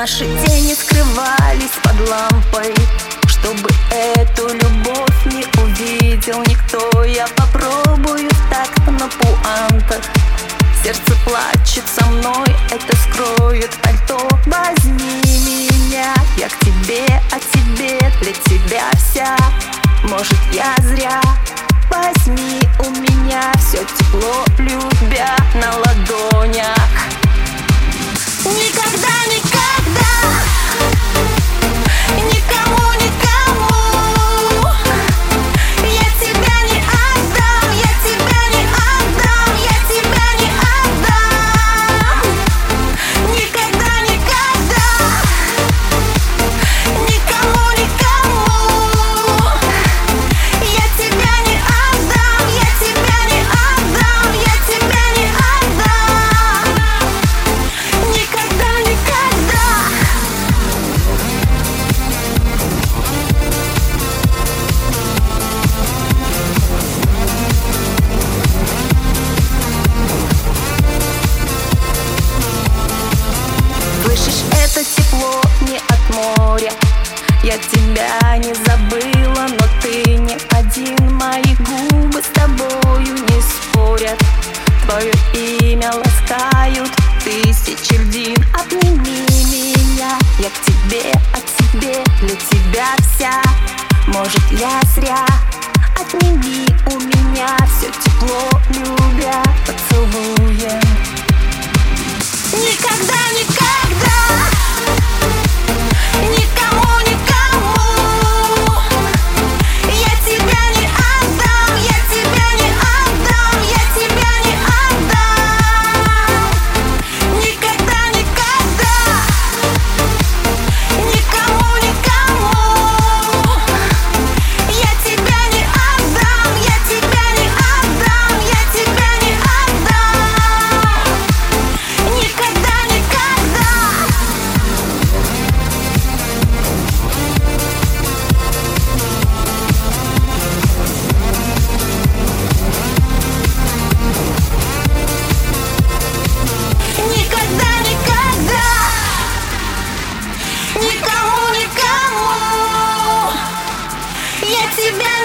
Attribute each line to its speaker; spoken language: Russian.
Speaker 1: Наши тени скрывались под лампой, чтобы эту любовь не увидел никто. Я попробую так на пуантах. Сердце плачет со мной, это скроет пальто. Возьми меня, я к тебе, а тебе для тебя вся. Может, я зря. Возьми у меня все тепло, любя на ладонях. Никогда, никогда, никому, никому я тебя не отдам, я тебя не отдам, я тебя не отдам. Никогда, никогда, никому, никому я тебя не отдам, я тебя не отдам, я тебя не отдам. Никогда, никогда. Слышишь, это тепло не от моря. Я тебя не забыла, но ты не один. Мои губы с тобою не спорят. Твое имя ласкают тысячи льдин. Обними меня, я к тебе, а тебе для тебя вся. Может, я зря. Отними у меня все тепло, любя поцелуем. Никогда, никогда, никому, никому я тебя не отдам, я тебя не отдам, я тебя не отдам. Никогда, никогда, никому, никому я тебя не отдам, я тебя не отдам, я тебя не отдам. Никогда, никогда. Никогда, никогда, никому, никому я тебя